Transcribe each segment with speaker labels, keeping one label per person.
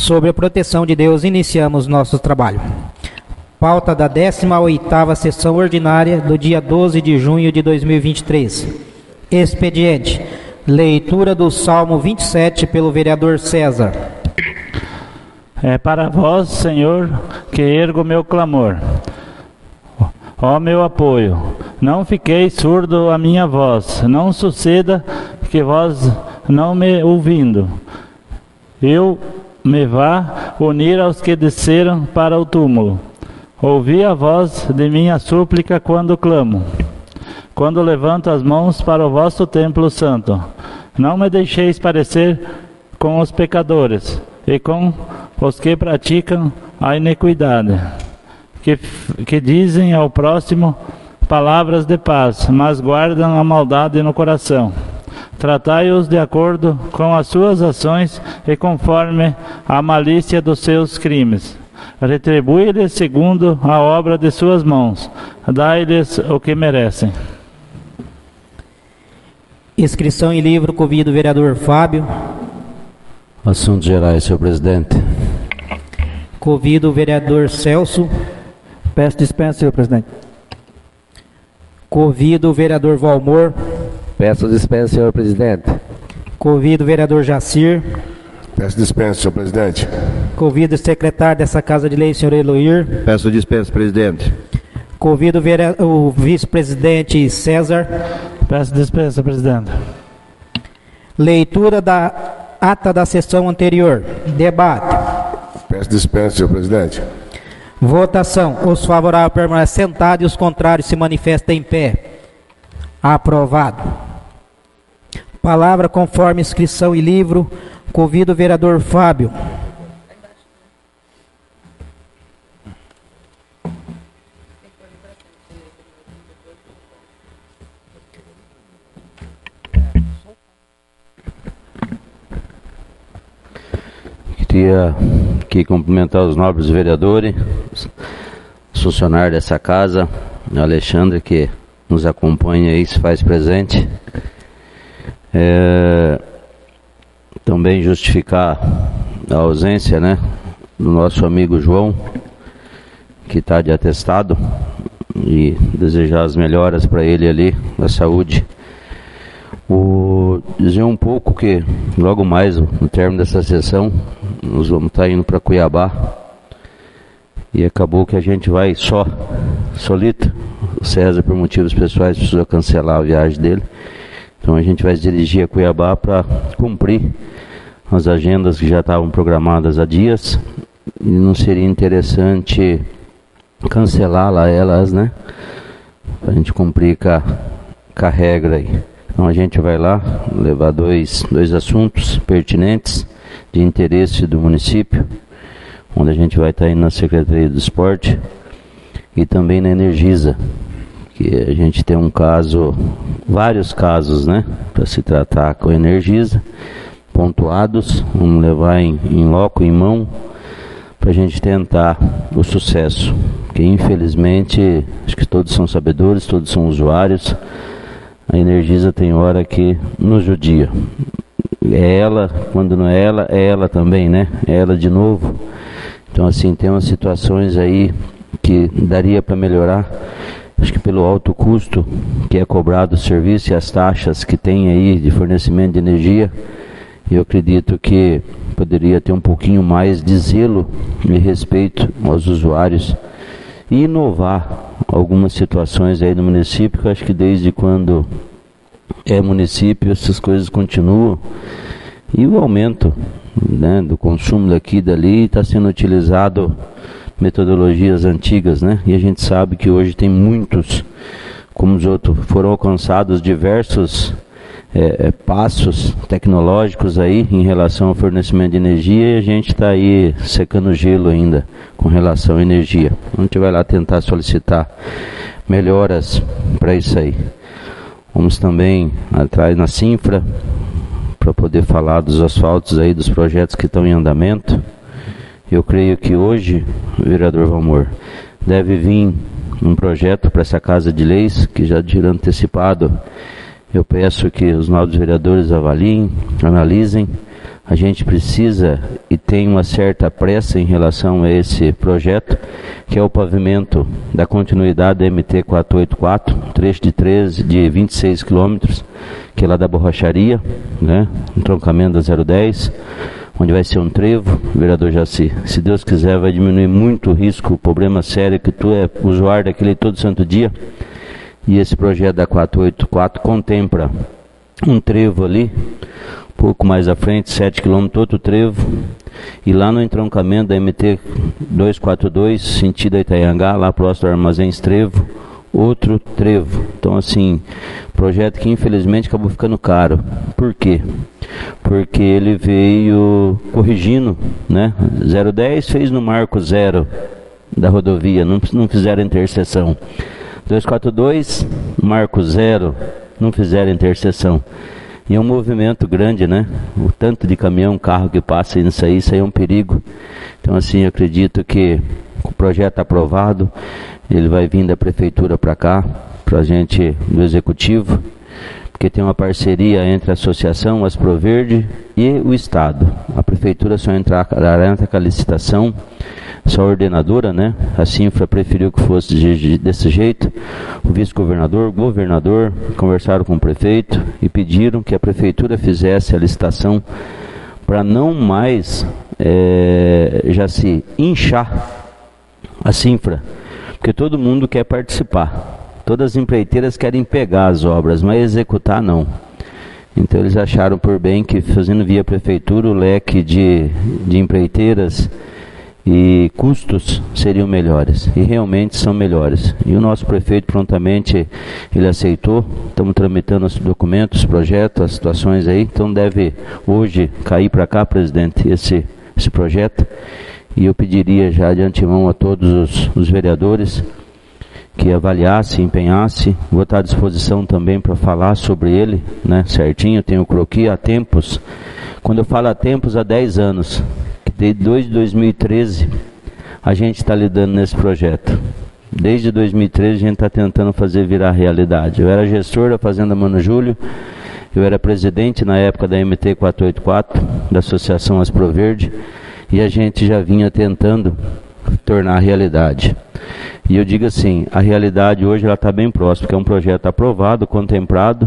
Speaker 1: Sobre a proteção de Deus, iniciamos nosso trabalho. Pauta da 18ª sessão ordinária do dia 12 de junho de 2023. Expediente. Leitura do Salmo 27 pelo vereador César.
Speaker 2: É para vós, Senhor, que ergo meu clamor. Ó meu apoio, não fiqueis surdo à minha voz, não suceda que vós não me ouvindo, eu me vá unir aos que desceram para o túmulo. Ouvi a voz de minha súplica quando clamo, quando levanto as mãos para o vosso templo santo. Não me deixeis parecer com os pecadores e com os que praticam a iniquidade, que dizem ao próximo palavras de paz, mas guardam a maldade no coração. Tratai-os de acordo com as suas ações e conforme a malícia dos seus crimes. Retribui-lhes segundo a obra de suas mãos. Dai-lhes o que merecem.
Speaker 1: Inscrição em livro, convido o vereador Fábio.
Speaker 3: Assuntos gerais, senhor presidente.
Speaker 1: Convido o vereador Celso.
Speaker 4: Peço dispensa, senhor presidente.
Speaker 1: Convido o vereador Valmor.
Speaker 5: Peço dispensa, senhor presidente.
Speaker 1: Convido o vereador Jacir.
Speaker 6: Peço dispensa, senhor presidente.
Speaker 1: Convido o secretário dessa Casa de Lei, senhor Eloir.
Speaker 6: Peço dispensa, presidente.
Speaker 1: Convido o vice-presidente César.
Speaker 2: Peço dispensa, presidente.
Speaker 1: Leitura da ata da sessão anterior. Debate.
Speaker 6: Peço dispensa, senhor presidente.
Speaker 1: Votação. Os favoráveis permanecem sentados e os contrários se manifestam em pé. Aprovado. Palavra conforme inscrição e livro. Convido o vereador Fábio.
Speaker 3: Queria aqui cumprimentar os nobres vereadores, os funcionários dessa casa, o Alexandre que nos acompanha aí, se faz presente. Também justificar a ausência, né, do nosso amigo João, que está de atestado, e desejar as melhoras para ele ali, da saúde. Dizer um pouco que logo mais, no término dessa sessão, nós vamos estar indo para Cuiabá, e acabou que a gente vai solito. O César, por motivos pessoais, precisou cancelar a viagem dele, então a gente vai se dirigir a Cuiabá para cumprir as agendas que já estavam programadas há dias, e não seria interessante cancelar lá elas, né, para a gente cumprir com a regra aí. Então a gente vai lá levar dois assuntos pertinentes de interesse do município, onde a gente vai estar indo na Secretaria do Esporte e também na Energisa, que a gente tem vários casos, né, para se tratar com a Energisa, pontuados. Vamos levar em loco, em mão, para a gente tentar o sucesso, porque infelizmente, acho que todos são sabedores, todos são usuários. A Energisa tem hora que nos judia. É ela, quando não é ela também, né? É ela de novo. Então, assim, tem umas situações aí que daria para melhorar. Acho que pelo alto custo que é cobrado o serviço e as taxas que tem aí de fornecimento de energia, eu acredito que poderia ter um pouquinho mais de zelo e respeito aos usuários e inovar algumas situações aí no município, que eu acho que desde quando é município essas coisas continuam, e o aumento, né, do consumo daqui e dali está sendo utilizado metodologias antigas, né, e a gente sabe que hoje tem muitos, como os outros, foram alcançados diversos passos tecnológicos aí em relação ao fornecimento de energia, e a gente está aí secando gelo ainda com relação à energia. A gente vai lá tentar solicitar melhoras para isso aí. Vamos também atrás na Sinfra para poder falar dos asfaltos aí, dos projetos que estão em andamento. Eu creio que hoje, vereador Valmor, deve vir um projeto para essa Casa de Leis, que já de antecipado eu peço que os novos vereadores avaliem, analisem, A gente precisa e tem uma certa pressa em relação a esse projeto, que é o pavimento da continuidade da MT 484, trecho de 26 quilômetros, que é lá da borracharia, né? Entroncamento da 010, onde vai ser um trevo, vereador Jaci. Se Deus quiser, vai diminuir muito o risco, o problema sério que tu é usuário daquele todo santo dia. E esse projeto da 484 contempla um trevo ali, pouco mais à frente, 7 km, outro trevo, e lá no entroncamento da MT 242, sentido Itaiangá, lá próximo do Armazém Trevo, outro trevo. Então, assim, projeto que infelizmente acabou ficando caro. Por quê? Porque ele veio corrigindo, né? 010 fez no marco zero da rodovia, não fizeram interseção. 242, marco zero, não fizeram interseção. E é um movimento grande, né? O tanto de caminhão, carro que passa nisso aí, isso aí é um perigo. Então, assim, eu acredito que o projeto aprovado, ele vai vir da prefeitura para cá, para a gente, do executivo, porque tem uma parceria entre a associação, as Proverde e o Estado. A prefeitura só entra com a licitação, só a ordenadora, né? A Sinfra preferiu que fosse desse jeito. O vice-governador, o governador conversaram com o prefeito e pediram que a prefeitura fizesse a licitação para não mais já se inchar a Sinfra, porque todo mundo quer participar. Todas as empreiteiras querem pegar as obras, mas executar não. Então eles acharam por bem que, fazendo via prefeitura, o leque de empreiteiras e custos seriam melhores, e realmente são melhores. E o nosso prefeito prontamente ele aceitou. Estamos tramitando os documentos, os projetos, as situações aí. Então deve hoje cair para cá, presidente, esse projeto. E eu pediria já de antemão a todos os vereadores que avaliasse, empenhasse. Vou estar à disposição também para falar sobre ele, né, certinho. Tenho o croquis há tempos. Quando eu falo há tempos, há 10 anos. Desde 2013 a gente está lidando nesse projeto. Desde 2013 a gente está tentando fazer virar realidade. Eu era gestor da Fazenda Mano Júlio, eu era presidente na época da MT 484, da Associação As Proverde, e a gente já vinha tentando tornar realidade. E eu digo assim, a realidade hoje ela está bem próxima, porque é um projeto aprovado, contemplado,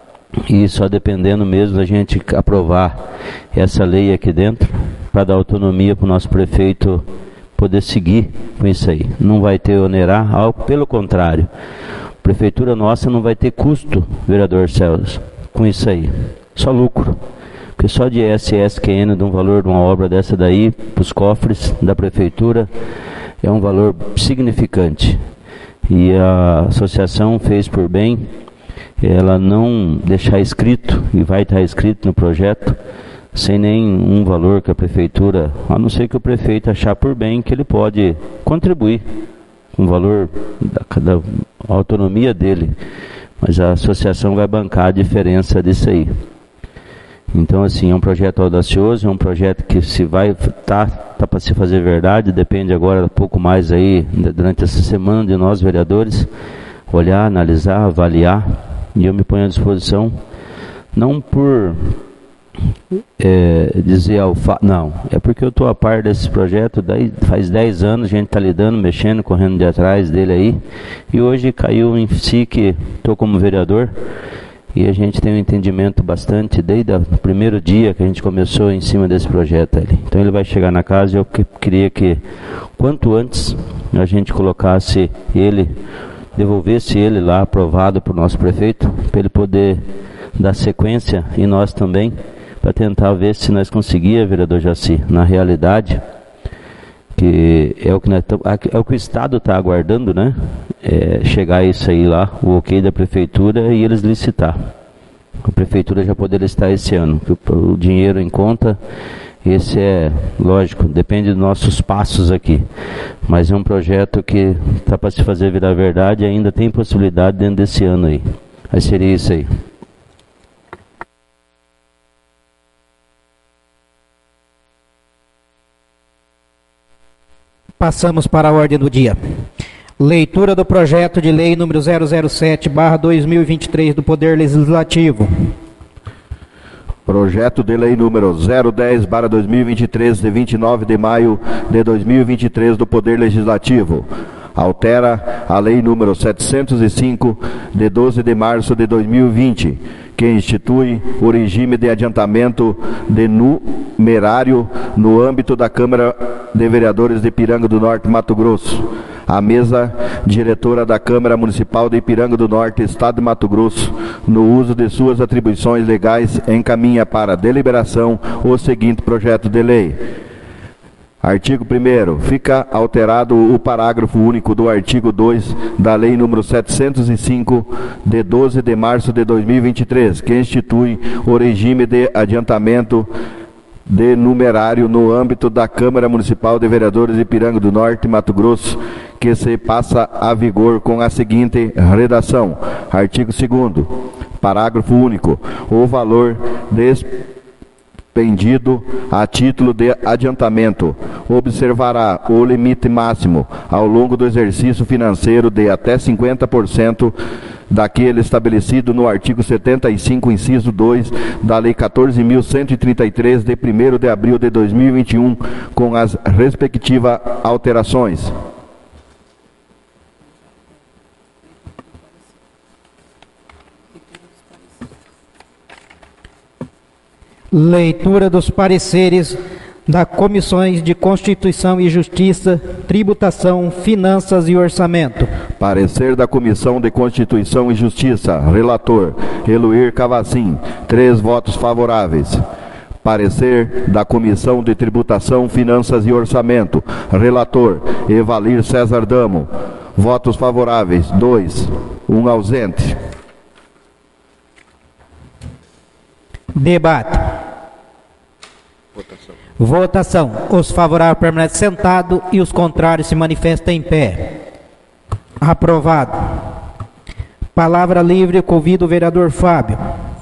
Speaker 3: e só dependendo mesmo da gente aprovar essa lei aqui dentro, para dar autonomia para o nosso prefeito poder seguir com isso aí. Não vai ter onerar algo, pelo contrário. A prefeitura nossa não vai ter custo, vereador Celso, com isso aí. Só lucro. Porque só de SSQN, de um valor de uma obra dessa daí, para os cofres da prefeitura, é um valor significante. E a associação fez por bem ela não deixar escrito, e vai estar escrito no projeto, sem nenhum valor que a prefeitura, a não ser que o prefeito achar por bem que ele pode contribuir com o valor da autonomia dele, mas a associação vai bancar a diferença disso aí. Então, assim, é um projeto audacioso, é um projeto que se vai tá para se fazer verdade. Depende agora um pouco mais aí, durante essa semana, de nós vereadores, olhar, analisar, avaliar, e eu me ponho à disposição, não por dizer não, é porque eu estou a par desse projeto, faz 10 anos a gente está lidando, mexendo, correndo de atrás dele aí, e hoje caiu em si que estou como vereador, e a gente tem um entendimento bastante desde o primeiro dia que a gente começou em cima desse projeto ali. Então ele vai chegar na casa, e eu queria que quanto antes a gente colocasse ele, devolvesse ele lá aprovado para o nosso prefeito, para ele poder dar sequência, e nós também, para tentar ver se nós conseguíamos, vereador Jaci, na realidade, que é o que o Estado está aguardando, né? Chegar isso aí lá, o ok da prefeitura, e eles licitar. A prefeitura já poder licitar esse ano, o dinheiro em conta. Esse lógico, depende dos nossos passos aqui, mas é um projeto que está para se fazer virar verdade, e ainda tem possibilidade dentro desse ano aí. Aí seria isso aí.
Speaker 1: Passamos para a ordem do dia. Leitura do projeto de lei número 007/2023 do Poder Legislativo.
Speaker 6: Projeto de lei número 010/2023, de 29 de maio de 2023 do Poder Legislativo. Altera a lei número 705, de 12 de março de 2020, que institui o regime de adiantamento de numerário no âmbito da Câmara de Vereadores de Ipiranga do Norte, Mato Grosso. A mesa diretora da Câmara Municipal de Ipiranga do Norte, Estado de Mato Grosso, no uso de suas atribuições legais, encaminha para deliberação o seguinte projeto de lei. Artigo 1º. Fica alterado o parágrafo único do artigo 2 da Lei nº 705, de 12 de março de 2023, que institui o regime de adiantamento de numerário no âmbito da Câmara Municipal de Vereadores de Ipiranga do Norte, Mato Grosso, que se passa a vigor com a seguinte redação. Artigo 2º. Parágrafo único. O valor despendido a título de adiantamento observará o limite máximo ao longo do exercício financeiro de até 50% daquele estabelecido no artigo 75, inciso 2, da Lei 14.133, de 1º de abril de 2021, com as respectivas alterações.
Speaker 1: Leitura dos pareceres das Comissões de Constituição e Justiça, Tributação, Finanças e Orçamento.
Speaker 6: Parecer da Comissão de Constituição e Justiça. Relator, Eluir Cavacim. 3 votos favoráveis. Parecer da Comissão de Tributação, Finanças e Orçamento. Relator, Evalir César Damo. Votos favoráveis, 2. 1 ausente.
Speaker 1: Debate. Votação. Os favoráveis permanecem sentados e os contrários se manifestam em pé. Aprovado. Palavra livre, convido o vereador Fábio.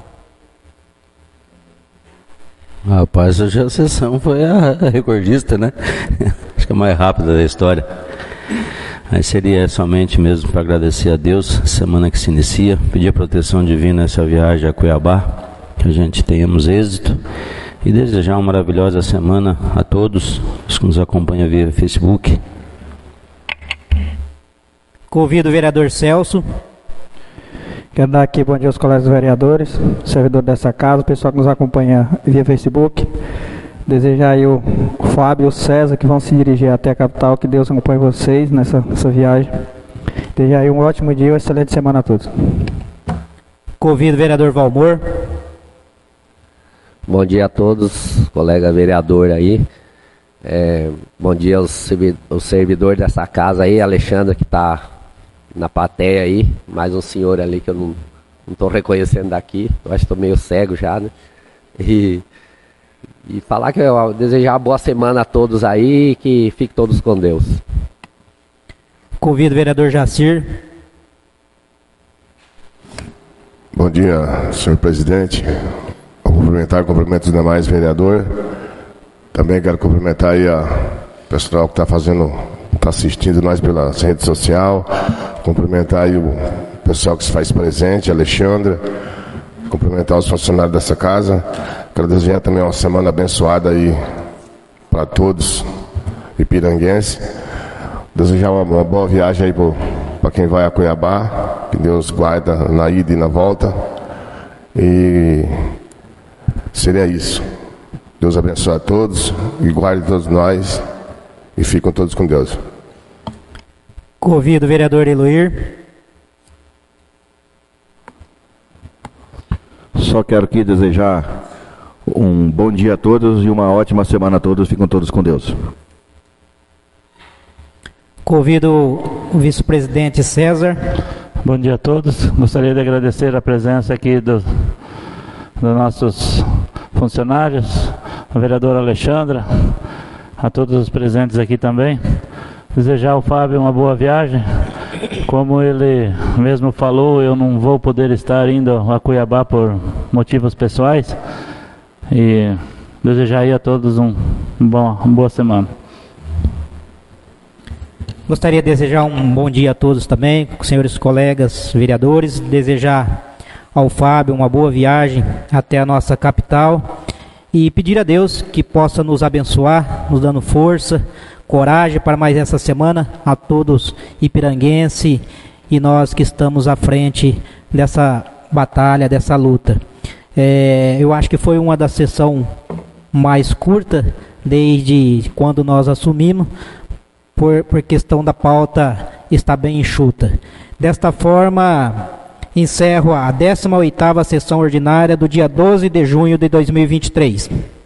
Speaker 3: Rapaz, hoje a sessão foi a recordista, né? Acho que é a mais rápida da história. Aí seria somente mesmo para agradecer a Deus, semana que se inicia, pedir a proteção divina nessa viagem a Cuiabá, que a gente tenhamos êxito. E desejar uma maravilhosa semana a todos os que nos acompanham via Facebook.
Speaker 1: Convido o vereador Celso.
Speaker 4: Quero dar aqui bom dia aos colegas vereadores, servidores dessa casa, o pessoal que nos acompanha via Facebook. Desejar aí o Fábio e o César, que vão se dirigir até a capital, que Deus acompanhe vocês nessa viagem. Desejar aí um ótimo dia e uma excelente semana a todos.
Speaker 1: Convido o vereador Valmor.
Speaker 5: Bom dia a todos, colega vereador aí. Bom dia aos servidores dessa casa aí, Alexandre, que está na plateia aí. Mais um senhor ali que eu não estou reconhecendo daqui. Eu acho que estou meio cego já, né? E falar que eu desejar uma boa semana a todos aí e que fiquem todos com Deus.
Speaker 1: Convido o vereador Jacir.
Speaker 6: Bom dia, senhor presidente. Cumprimento os demais vereadores. Também quero cumprimentar aí o pessoal que está assistindo nós pelas redes sociais. Cumprimentar aí o pessoal que se faz presente, Alexandre. Cumprimentar os funcionários dessa casa. Quero desejar também uma semana abençoada aí para todos ipiranguenses. Desejar uma boa viagem aí para quem vai a Cuiabá. Que Deus guarda na ida e na volta. E seria isso. Deus abençoe a todos e guarde todos nós e fiquem todos com Deus.
Speaker 1: Convido o vereador Eluir.
Speaker 6: Só quero aqui desejar um bom dia a todos e uma ótima semana a todos. Fiquem todos com Deus.
Speaker 1: Convido o vice-presidente César.
Speaker 2: Bom dia a todos. Gostaria de agradecer a presença aqui dos nossos funcionários, a vereadora Alexandra, a todos os presentes aqui também. Desejar ao Fábio uma boa viagem. Como ele mesmo falou, eu não vou poder estar indo a Cuiabá por motivos pessoais. E desejar aí a todos uma boa semana.
Speaker 1: Gostaria de desejar um bom dia a todos também, senhores colegas vereadores. Desejar ao Fábio uma boa viagem até a nossa capital e pedir a Deus que possa nos abençoar, nos dando força, coragem para mais essa semana, a todos ipiranguense e nós que estamos à frente dessa batalha, dessa luta. Eu acho que foi uma das sessões mais curtas desde quando nós assumimos, por questão da pauta estar bem enxuta. Desta forma, encerro a 18ª sessão ordinária do dia 12 de junho de 2023.